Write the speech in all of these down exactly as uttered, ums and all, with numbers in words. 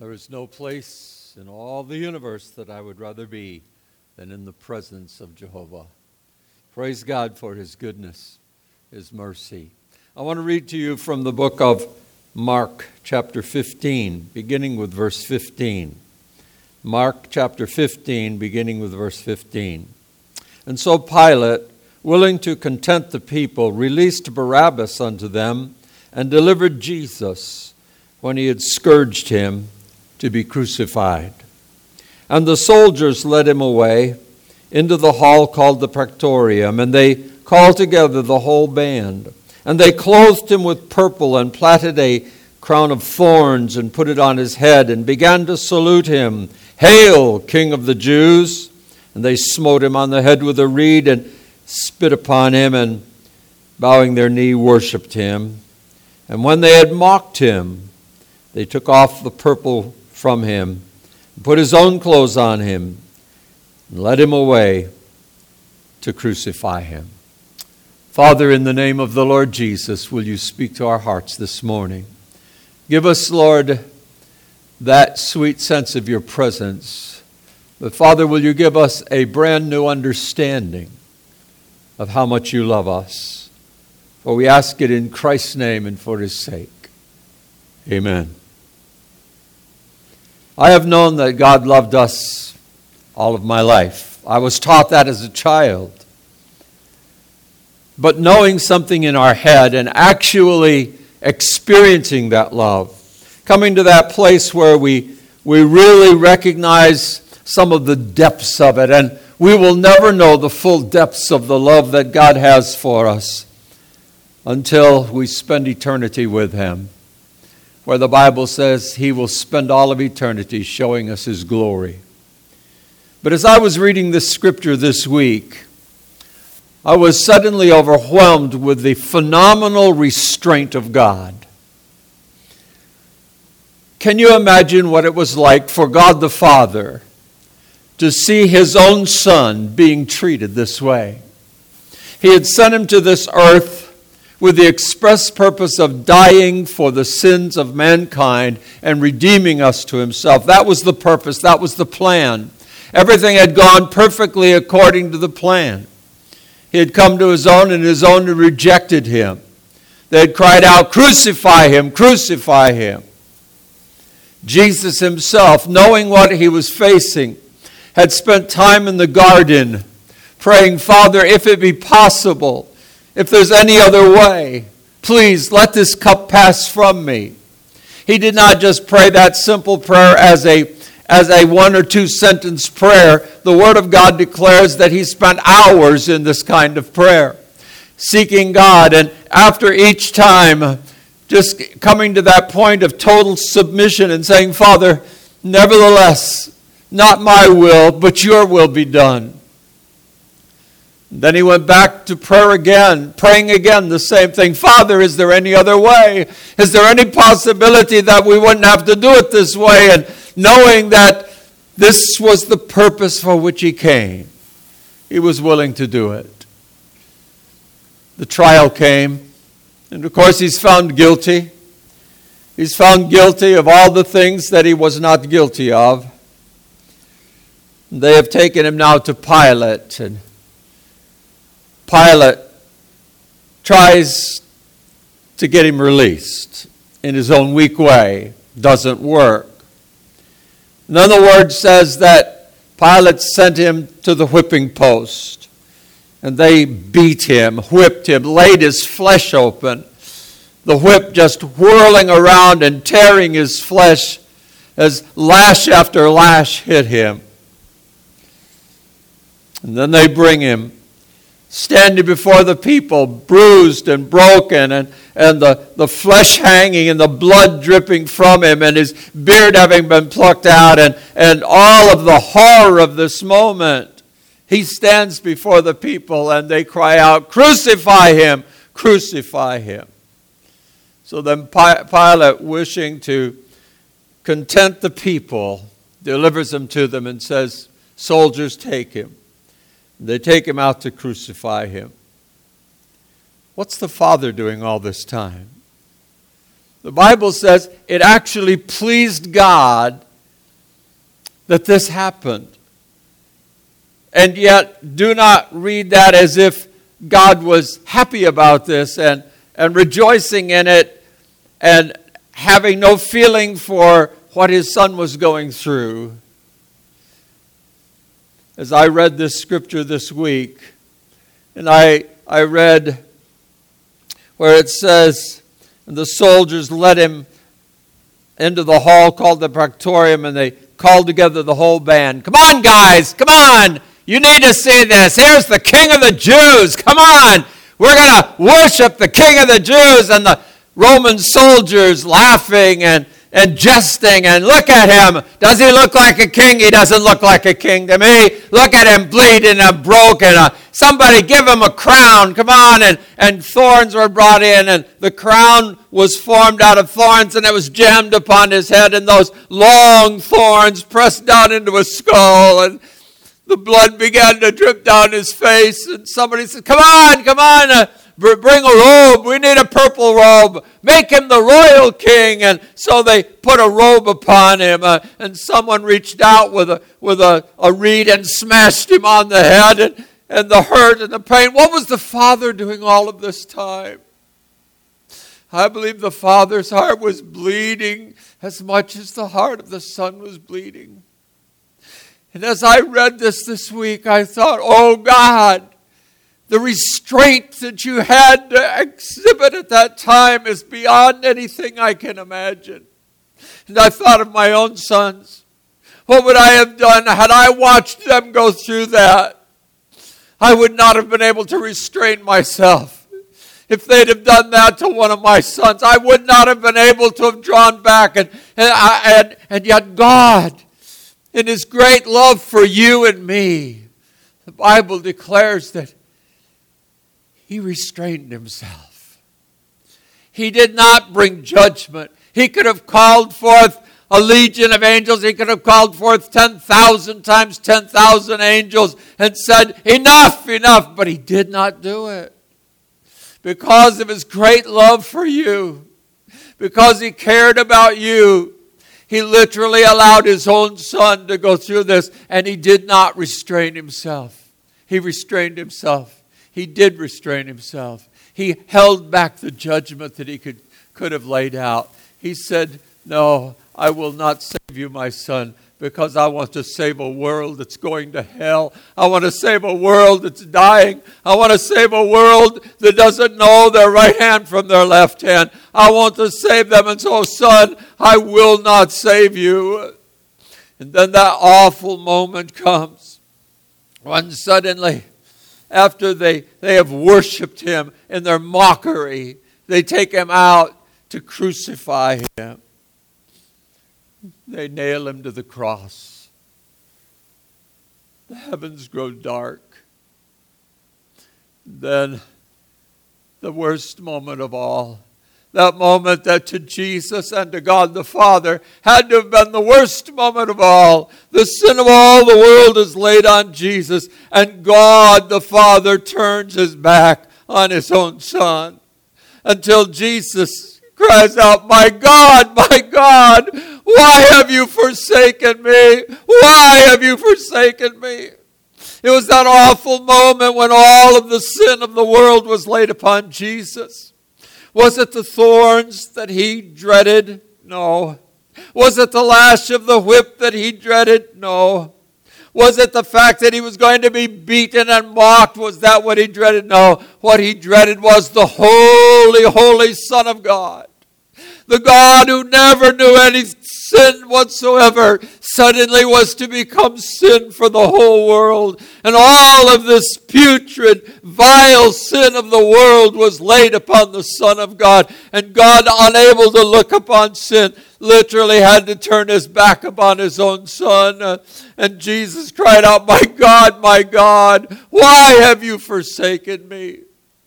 There is no place in all the universe that I would rather be than in the presence of Jehovah. Praise God for His goodness, His mercy. I want to read to you from the book of Mark, chapter fifteen, beginning with verse fifteen. Mark, chapter fifteen, beginning with verse fifteen. And so Pilate, willing to content the people, released Barabbas unto them and delivered Jesus, when he had scourged him, to be crucified. And the soldiers led him away into the hall called the Praetorium, and they called together the whole band. And they clothed him with purple and plaited a crown of thorns and put it on his head and began to salute him, "Hail, King of the Jews!" And they smote him on the head with a reed and spit upon him, and bowing their knee worshipped him. And when they had mocked him, they took off the purple from him, and put his own clothes on him, and led him away to crucify him. Father, in the name of the Lord Jesus, will you speak to our hearts this morning? Give us, Lord, that sweet sense of your presence. But Father, will you give us a brand new understanding of how much you love us? For we ask it in Christ's name and for his sake. Amen. I have known that God loved us all of my life. I was taught that as a child. But knowing something in our head and actually experiencing that love, coming to that place where we, we really recognize some of the depths of it, and we will never know the full depths of the love that God has for us until we spend eternity with Him, where the Bible says He will spend all of eternity showing us His glory. But as I was reading this scripture this week, I was suddenly overwhelmed with the phenomenal restraint of God. Can you imagine what it was like for God the Father to see His own Son being treated this way? He had sent Him to this earth with the express purpose of dying for the sins of mankind and redeeming us to Himself. That was the purpose. That was the plan. Everything had gone perfectly according to the plan. He had come to His own, and His own had rejected Him. They had cried out, "Crucify Him, crucify Him." Jesus Himself, knowing what He was facing, had spent time in the garden praying, "Father, if it be possible, if there's any other way, please let this cup pass from me." He did not just pray that simple prayer as a, as a one or two sentence prayer. The Word of God declares that He spent hours in this kind of prayer, seeking God. And after each time, just coming to that point of total submission and saying, "Father, nevertheless, not my will, but your will be done." Then He went back to prayer again, praying again the same thing. "Father, is there any other way? Is there any possibility that we wouldn't have to do it this way?" And knowing that this was the purpose for which He came, He was willing to do it. The trial came, and of course He's found guilty. He's found guilty of all the things that He was not guilty of. They have taken Him now to Pilate, and Pilate tries to get Him released in his own weak way. Doesn't work. And then the Word says that Pilate sent Him to the whipping post. And they beat Him, whipped Him, laid His flesh open. The whip just whirling around and tearing His flesh as lash after lash hit Him. And then they bring Him, standing before the people, bruised and broken, and, and the, the flesh hanging and the blood dripping from Him, and His beard having been plucked out, and, and all of the horror of this moment. He stands before the people, and they cry out, "Crucify Him, crucify Him." So then Pilate, wishing to content the people, delivers Him to them and says, "Soldiers, take Him." They take Him out to crucify Him. What's the Father doing all this time? The Bible says it actually pleased God that this happened. And yet, do not read that as if God was happy about this and, and rejoicing in it and having no feeling for what his son was going through. As I read this scripture this week, and I, I read where it says, and the soldiers led him into the hall called the Praetorium, and they called together the whole band. Come on, guys, come on. You need to see this. Here's the King of the Jews. Come on. We're going to worship the King of the Jews. And the Roman soldiers laughing and, and jesting. And look at him. Does he look like a king? He doesn't look like a king to me. Look at him bleeding and broken. Uh, somebody give him a crown. Come on. And, and thorns were brought in. And the crown was formed out of thorns. And it was jammed upon his head. And those long thorns pressed down into his skull. And the blood began to drip down his face, and somebody said, come on, come on, uh, bring a robe. We need a purple robe. Make him the royal king. And so they put a robe upon him, uh, and someone reached out with a with a, a reed and smashed him on the head, and, and the hurt and the pain. What was the father doing all of this time? I believe the father's heart was bleeding as much as the heart of the son was bleeding. And as I read this this week, I thought, oh God, the restraint that you had to exhibit at that time is beyond anything I can imagine. And I thought of my own sons. What would I have done had I watched them go through that? I would not have been able to restrain myself. If they'd have done that to one of my sons, I would not have been able to have drawn back. And, and, and, and yet God, in his great love for you and me, the Bible declares that he restrained himself. He did not bring judgment. He could have called forth a legion of angels. He could have called forth ten thousand times ten thousand angels and said, enough, enough. But he did not do it. Because of his great love for you, because he cared about you, he literally allowed his own son to go through this, and he did not restrain himself. He restrained himself. He did restrain himself. He held back the judgment that he could, could have laid out. He said, no, I will not save you, my son, because I want to save a world that's going to hell. I want to save a world that's dying. I want to save a world that doesn't know their right hand from their left hand. I want to save them. And so, son, I will not save you. And then that awful moment comes when suddenly, after they, they have worshipped him in their mockery, they take him out to crucify him. They nail him to the cross. The heavens grow dark. Then the worst moment of all, that moment that to Jesus and to God the Father had to have been the worst moment of all. The sin of all the world is laid on Jesus, and God the Father turns his back on his own Son until Jesus cries out, my God, my God, why have you forsaken me? Why have you forsaken me? It was that awful moment when all of the sin of the world was laid upon Jesus. Was it the thorns that he dreaded? No. Was it the lash of the whip that he dreaded? No. Was it the fact that he was going to be beaten and mocked? Was that what he dreaded? No. What he dreaded was the holy, holy Son of God. The God who never knew any sin whatsoever suddenly was to become sin for the whole world. And all of this putrid, vile sin of the world was laid upon the Son of God. And God, unable to look upon sin, literally had to turn his back upon his own Son. Uh, and Jesus cried out, my God, my God, why have you forsaken me?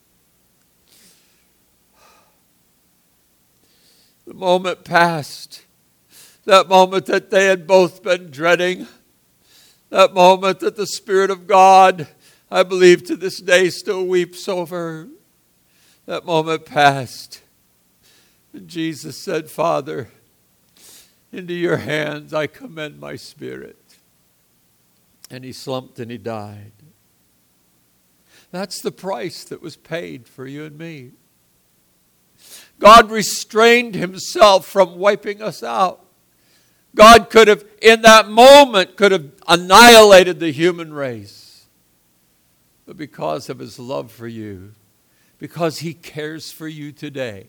The moment passed, that moment that they had both been dreading, that moment that the Spirit of God, I believe to this day, still weeps over. That moment passed And Jesus said, Father, into your hands I commend my spirit. And he slumped and he died. That's the price that was paid for you and me. God restrained himself from wiping us out. God could have, in that moment, could have annihilated the human race. But because of his love for you, because he cares for you today,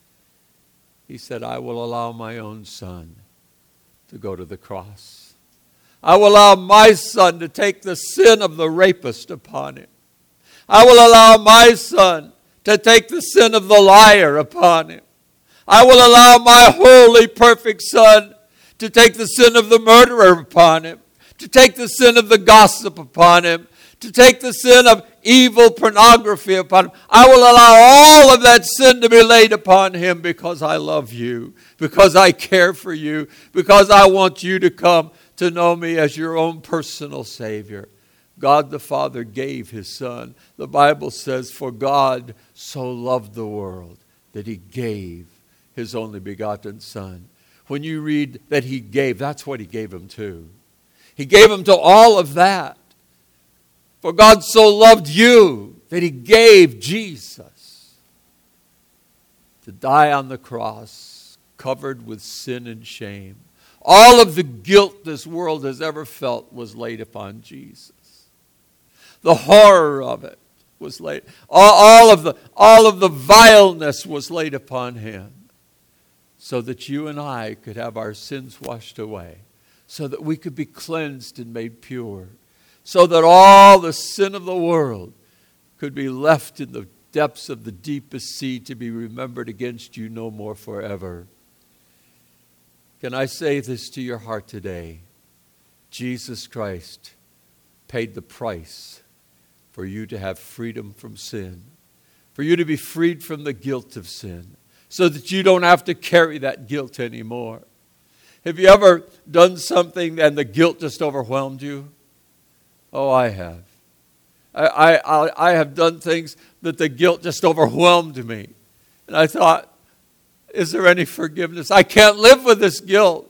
he said, I will allow my own son to go to the cross. I will allow my son to take the sin of the rapist upon him. I will allow my son to take the sin of the liar upon him. I will allow my holy, perfect son to take the sin of the murderer upon him, to take the sin of the gossip upon him, to take the sin of evil pornography upon him. I will allow all of that sin to be laid upon him because I love you, because I care for you, because I want you to come to know me as your own personal Savior. God the Father gave his Son. The Bible says, for God so loved the world that he gave his only begotten Son. When you read that he gave, that's what he gave him to. He gave him to all of that. For God so loved you that he gave Jesus to die on the cross, covered with sin and shame. All of the guilt this world has ever felt was laid upon Jesus. The horror of it was laid. All, all of the all of the vileness was laid upon him, so that you and I could have our sins washed away, so that we could be cleansed and made pure, so that all the sin of the world could be left in the depths of the deepest sea to be remembered against you no more forever. Can I say this to your heart today? Jesus Christ paid the price for you to have freedom from sin, for you to be freed from the guilt of sin, so that you don't have to carry that guilt anymore. Have you ever done something and the guilt just overwhelmed you? Oh, I have. I, I, I have done things that the guilt just overwhelmed me. And I thought, is there any forgiveness? I can't live with this guilt.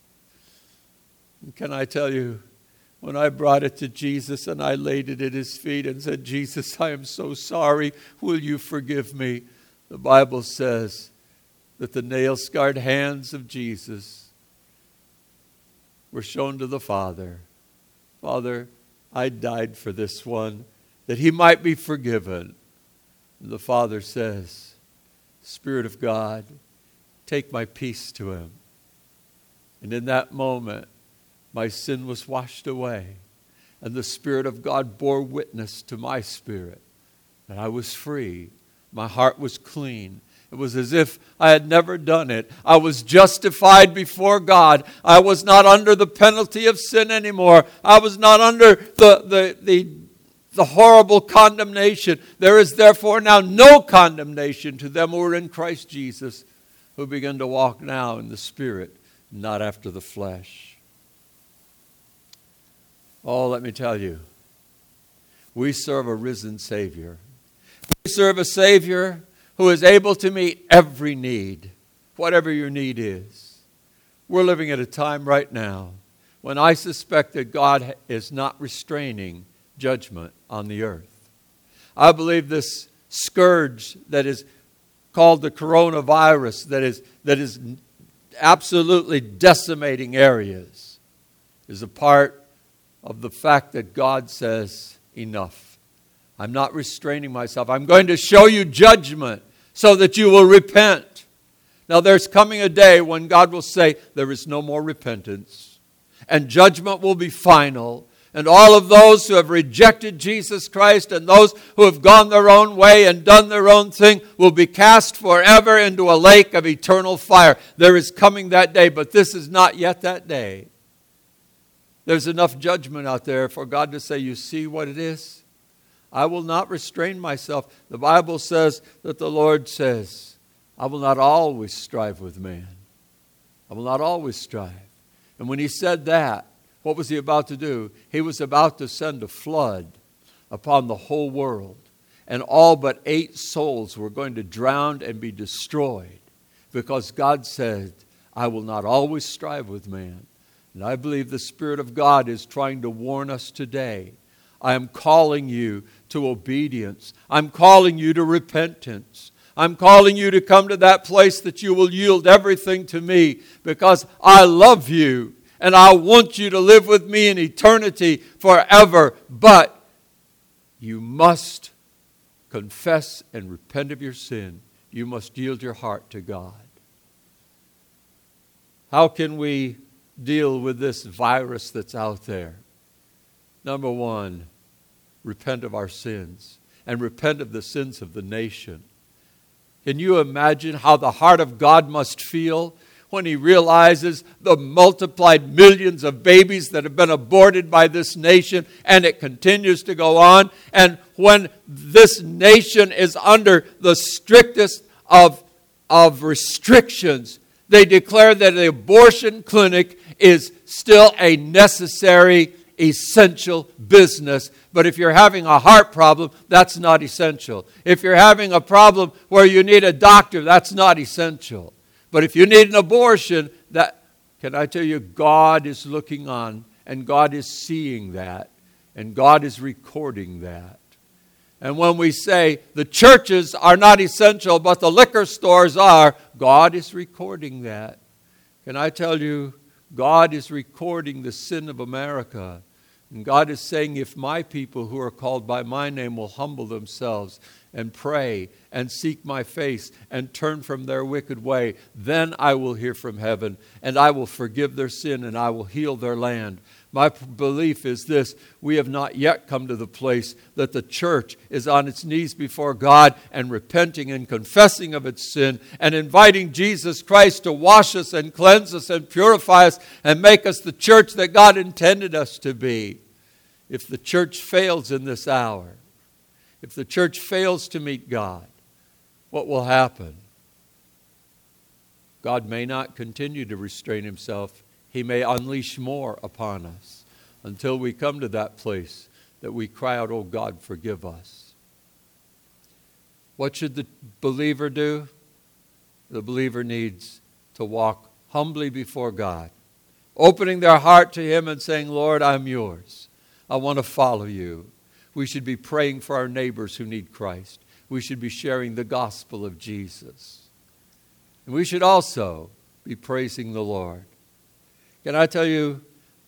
And can I tell you, when I brought it to Jesus and I laid it at his feet and said, Jesus, I am so sorry. Will you forgive me? The Bible says that the nail-scarred hands of Jesus were shown to the Father. Father, I died for this one, that he might be forgiven. And the Father says, Spirit of God, take my peace to him. And in that moment, my sin was washed away. And the Spirit of God bore witness to my spirit that I was free. My heart was clean. It was as if I had never done it. I was justified before God. I was not under the penalty of sin anymore. I was not under the, the, the, the horrible condemnation. There is therefore now no condemnation to them who are in Christ Jesus, who begin to walk now in the Spirit, not after the flesh. Oh, let me tell you, we serve a risen Savior. We serve a Savior who is able to meet every need, whatever your need is. We're living at a time right now when I suspect that God is not restraining judgment on the earth. I believe this scourge that is called the coronavirus, that is, that is absolutely decimating areas, is a part of the fact that God says, enough. I'm not restraining myself. I'm going to show you judgment so that you will repent. Now there's coming a day when God will say, there is no more repentance. And judgment will be final. And all of those who have rejected Jesus Christ and those who have gone their own way and done their own thing will be cast forever into a lake of eternal fire. There is coming that day, but this is not yet that day. There's enough judgment out there for God to say, you see what it is? I will not restrain myself. The Bible says that the Lord says, I will not always strive with man. I will not always strive. And when he said that, what was he about to do? He was about to send a flood upon the whole world. And all but eight souls were going to drown and be destroyed because God said, I will not always strive with man. And I believe the Spirit of God is trying to warn us today. I am calling you to obedience. I'm calling you to repentance. I'm calling you to come to that place that you will yield everything to me, because I love you and I want you to live with me in eternity forever. But you must confess and repent of your sin. You must yield your heart to God. How can we deal with this virus that's out there? Number one, repent of our sins and repent of the sins of the nation. Can you imagine how the heart of God must feel when He realizes the multiplied millions of babies that have been aborted by this nation, and it continues to go on? And when this nation is under the strictest of, of restrictions, they declare that the abortion clinic is still a necessary, essential business. But if you're having a heart problem, that's not essential. If you're having a problem where you need a doctor, that's not essential. But if you need an abortion, that, can I tell you, God is looking on, and God is seeing that, and God is recording that. And when we say the churches are not essential, but the liquor stores are, God is recording that. Can I tell you, God is recording the sin of America. And God is saying, if my people who are called by my name will humble themselves and pray and seek my face and turn from their wicked way, then I will hear from heaven, and I will forgive their sin, and I will heal their land. My belief is this: we have not yet come to the place that the church is on its knees before God and repenting and confessing of its sin and inviting Jesus Christ to wash us and cleanse us and purify us and make us the church that God intended us to be. If the church fails in this hour, if the church fails to meet God, what will happen? God may not continue to restrain Himself. He may unleash more upon us until we come to that place that we cry out, oh God, forgive us. What should the believer do? The believer needs to walk humbly before God, opening their heart to Him and saying, Lord, I'm yours. I want to follow you. We should be praying for our neighbors who need Christ. We should be sharing the gospel of Jesus. And we should also be praising the Lord. Can I tell you,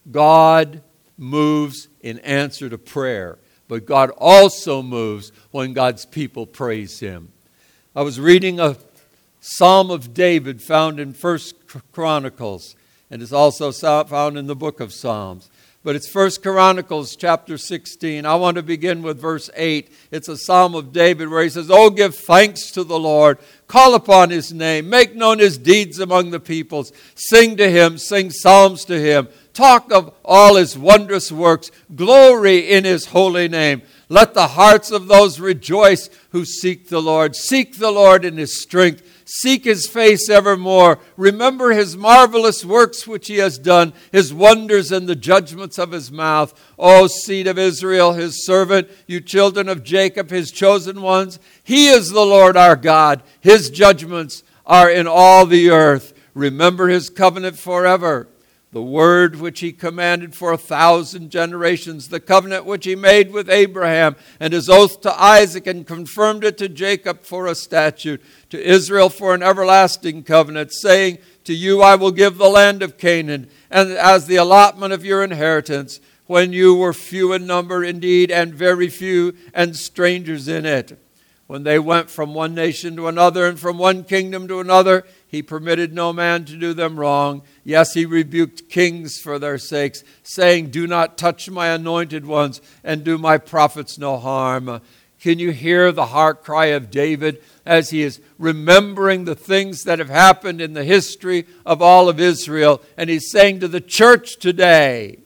God moves in answer to prayer, but God also moves when God's people praise Him. I was reading a Psalm of David found in First Chronicles, and it's also found in the book of Psalms. But it's First Chronicles chapter sixteen. I want to begin with verse eight. It's a Psalm of David where he says, oh, give thanks to the Lord. Call upon His name. Make known His deeds among the peoples. Sing to Him. Sing psalms to Him. Talk of all His wondrous works. Glory in His holy name. Let the hearts of those rejoice who seek the Lord. Seek the Lord in His strength. Seek His face evermore. Remember His marvelous works which He has done, His wonders and the judgments of His mouth. O seed of Israel, His servant, you children of Jacob, His chosen ones. He is the Lord our God. His judgments are in all the earth. Remember His covenant forever, the word which He commanded for a thousand generations, the covenant which He made with Abraham, and His oath to Isaac, and confirmed it to Jacob for a statute, to Israel for an everlasting covenant, saying, to you I will give the land of Canaan, and as the allotment of your inheritance, when you were few in number indeed, and very few, and strangers in it. When they went from one nation to another, and from one kingdom to another, He permitted no man to do them wrong. Yes, He rebuked kings for their sakes, saying, do not touch my anointed ones, and do my prophets no harm. Can you hear the heart cry of David as he is remembering the things that have happened in the history of all of Israel? And he's saying to the church today,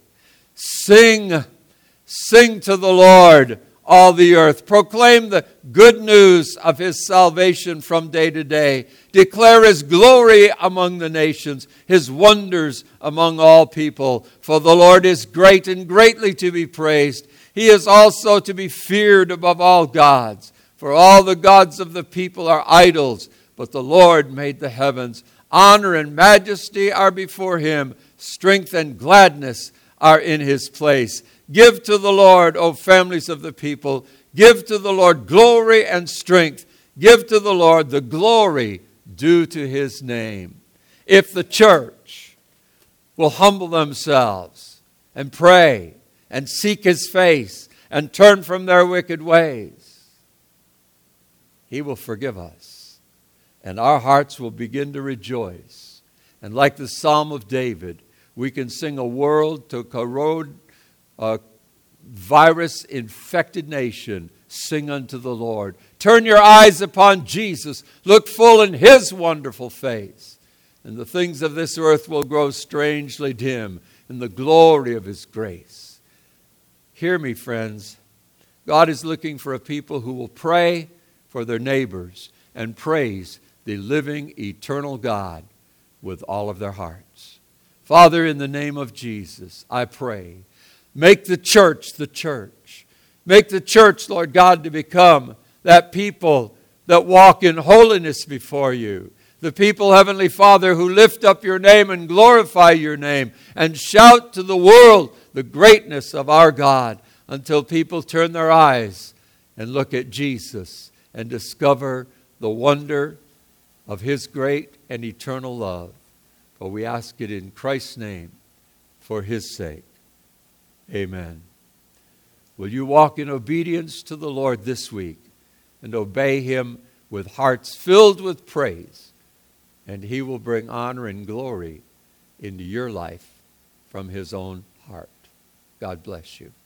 sing, sing to the Lord, all the earth. Proclaim the good news of His salvation from day to day. Declare His glory among the nations, His wonders among all people. For the Lord is great and greatly to be praised. He is also to be feared above all gods. For all the gods of the people are idols, but the Lord made the heavens. Honor and majesty are before him. Strength and gladness are in his place. Give to the Lord, O families of the people. Give to the Lord glory and strength. Give to the Lord the glory due to his name. If the church will humble themselves and pray and seek his face and turn from their wicked ways, he will forgive us. And our hearts will begin to rejoice. And like the Psalm of David, we can sing a world to corrode a virus-infected nation, sing unto the Lord. Turn your eyes upon Jesus. Look full in his wonderful face. And the things of this earth will grow strangely dim in the glory of his grace. Hear me, friends. God is looking for a people who will pray for their neighbors and praise the living, eternal God with all of their hearts. Father, in the name of Jesus, I pray, make the church the church. Make the church, Lord God, to become that people that walk in holiness before you. The people, Heavenly Father, who lift up your name and glorify your name and shout to the world the greatness of our God until people turn their eyes and look at Jesus and discover the wonder of his great and eternal love. For we ask it in Christ's name for his sake. Amen. Will you walk in obedience to the Lord this week and obey him with hearts filled with praise? And he will bring honor and glory into your life from his own heart. God bless you.